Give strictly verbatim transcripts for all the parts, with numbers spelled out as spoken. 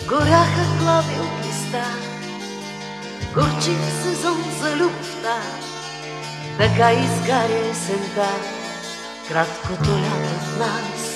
Горяха глави от листа, горчив сезон за любовта. Така изгаря есента, краткото лято в нас.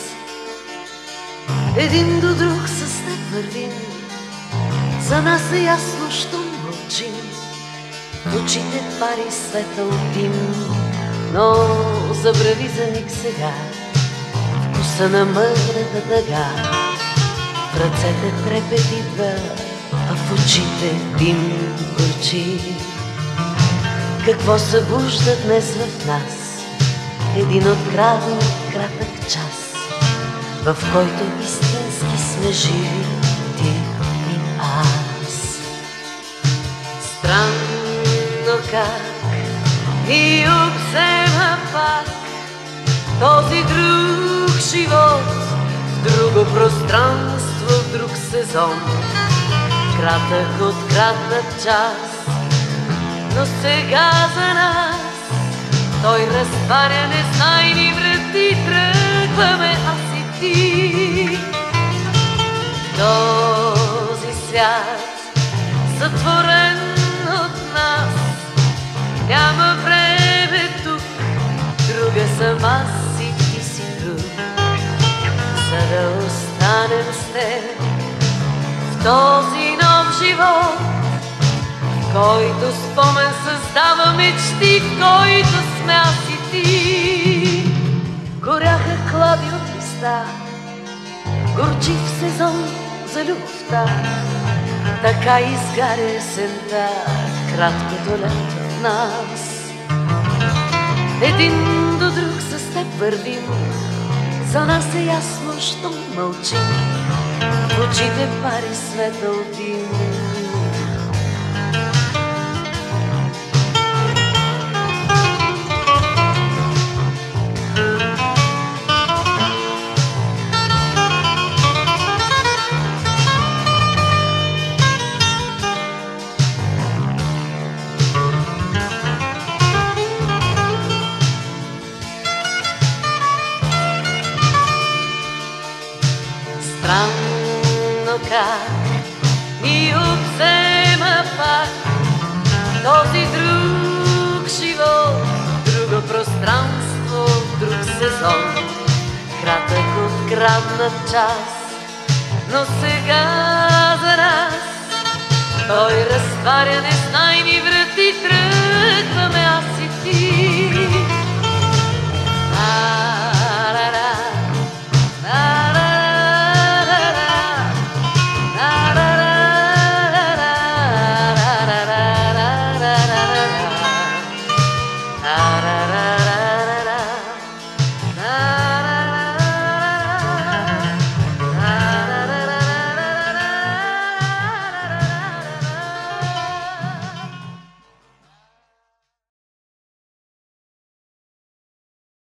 Един до друг с теб вървим, за нас е ясно, щом мълчим. В очите пари светъл дим, но забрави за миг сега вкуса на мъдната дъга. В ръцете трепет идва, а в очите дим горчи. Какво събужда днес в нас един откраден кратък час, в който истински сме живи ти и аз. Странно как ни обзема пак този друг живот, в друго пространство, в друг сезон, кратък от кратък час. Но сега за нас той разтваря незнайни врати. Тръгваме аз и ти в този свят, затворен от нас. Няма време тук, друга съм аз и ти си друг, за да останем с теб в този нов живот, който спомен създава мечти, в който сме аз и ти. Горяха клади от листа, горчив сезон за любовта. Така изгаря есента, краткото лято в нас. Един до друг с теб вървим, за нас е ясно, щом мълчим. В очите пари светъл дим. Странно как ни обзема пак този друг живот, друго пространство, друг сезон, кратък откраднат час. Но сега за нас той разтваря незнайни врати.